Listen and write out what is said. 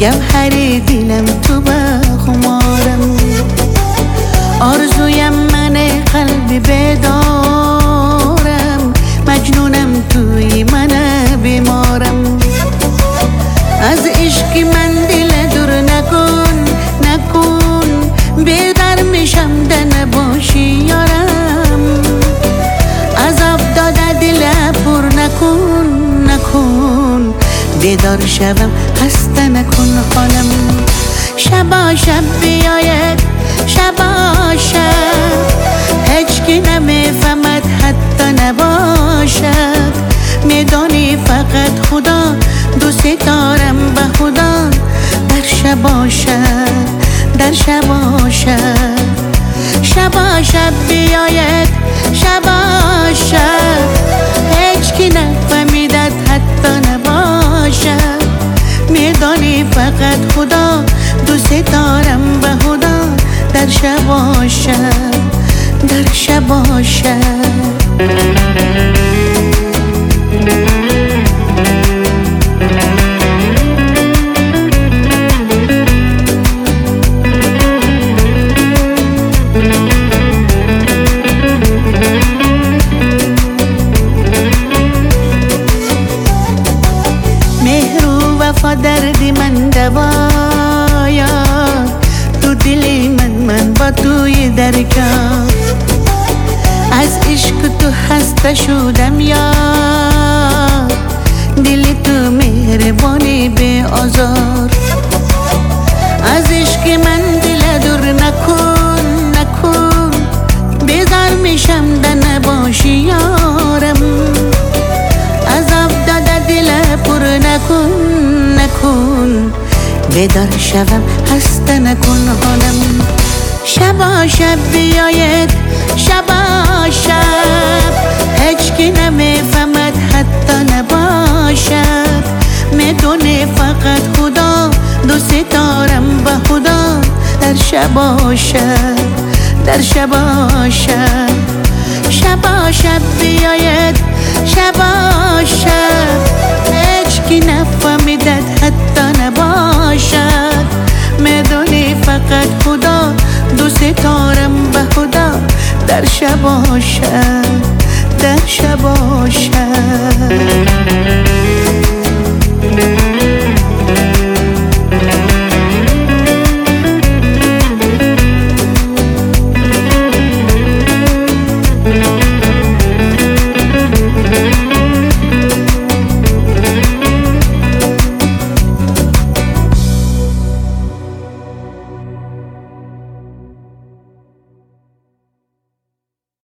گوهر دلم تو به خمارم. آرزویم من قلب بیدارم، مجنونم توی من بیمارم. از عشق من دل دور نکن نکن، بیدار میشم ده نباشی یارم. عذاب داده دل پر نکن نکن، بیدار شوم خسته نکن حالم. شبا شب بیاید شبا شب، هیچ کی نمیفهمد حتی نباشد. میدانی فقط خدا، دوست دارم به خدا. در شبا شب در شبا شب، شبا شب بیاید شبا شب، هیچ کی نفهمیدد حتی نباشد. میدانی فقط خدا، دوست دارم به خدا. در شبا شب در شبا شب. مهر و وفا دردی من دوایا، تو دلی من با توی درکا. از عشق تو خسته شدم یا دل تو مهربانی به آزار. از عشق من دل دور نکن نکن، بیزار میشم ده نباشی یارم. عذاب داده دل پر نکن نکن، بیدار شوم خسته نکن حالم. شبا شب بیاید شبا شب، هیچ کی نمیفهمد حتی نباشد. میدونه فقط خدا، دوست دارم به خدا. در شبا شب در شبا شب، شبا شب بیاید شبا شب، هیچ کی نفهمیدد حتی نباشد. میدونی فقط خدا، دوست دارم به خدا. در شبا شب در شبا شب.